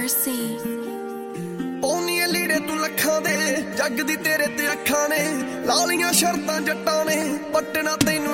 mercy. ਪੌਨੀਏ ਲੀੜੇ ਤੂੰ ਲੱਖਾਂ ਦੇ, ਜੱਗ ਦੀ ਤੇਰੇ ਤੇ ਅੱਖਾਂ ਨੇ, ਲਾ ਲੀਆਂ ਸ਼ਰਤਾਂ ਜੱਟਾਂ ਨੇ, ਪੱਟਣਾ ਤੈਨੂੰ